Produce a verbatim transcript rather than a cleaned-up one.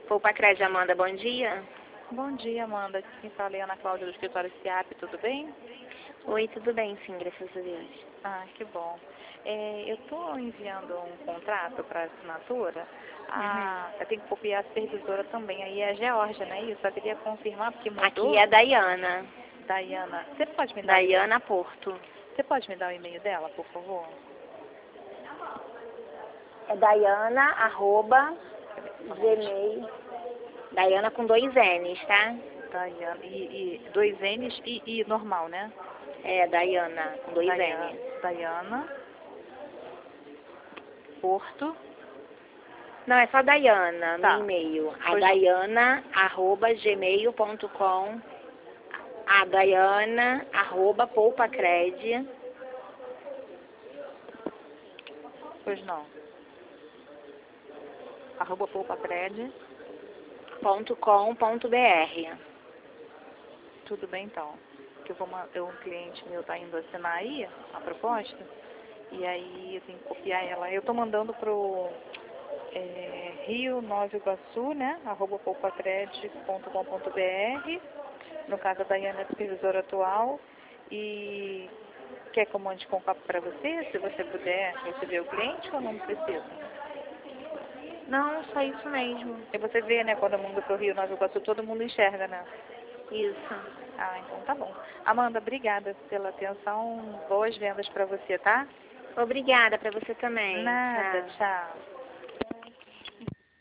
Poupa Crédito, Amanda, bom dia. Bom dia, Amanda. Quem fala é a Ana Cláudia do escritório C I A P, tudo bem? Oi, tudo bem, sim, graças a Deus. Ah, que bom. É, eu estou enviando um contrato para assinatura. Ah, Uhum. eu tenho que copiar a supervisora também. Aí é a Georgia, né? Eu só queria confirmar porque mudou. Aqui é a Dayana. Dayana. Você pode me dar o e-mail? Dayana Porto. Você pode me dar o e-mail dela, por favor? É Dayana, arroba, Gmail. Dayana com dois N's, tá? Dayana. E, e dois N's e, e normal, né? É, Dayana, com dois Dayana. N's. Dayana. Porto. Não, é só Dayana no Tá. e-mail. A Pois Dayana, arroba, gmail ponto com. A Dayana, arroba, poupacred. Pois não. Arroba poupacred. ponto com ponto br. Tudo bem, então. Que eu vou ma- eu, um cliente meu está indo assinar aí a proposta. E aí eu tenho que copiar ela. Eu estou mandando pro é, Rio Nova Iguaçu, né? Arroba poupacred ponto com ponto br. No caso, a Daiane é supervisora atual. E quer que eu mande com cópia para você, se você puder receber o cliente ou não precisa? Não, só isso mesmo. E você vê, né, quando eu mando pro Rio Nova Iguaçu, todo mundo enxerga, né? Isso. Ah, então tá bom. Amanda, obrigada pela atenção. Boas vendas para você, tá? Obrigada para você também. Nada, Tchau. tchau.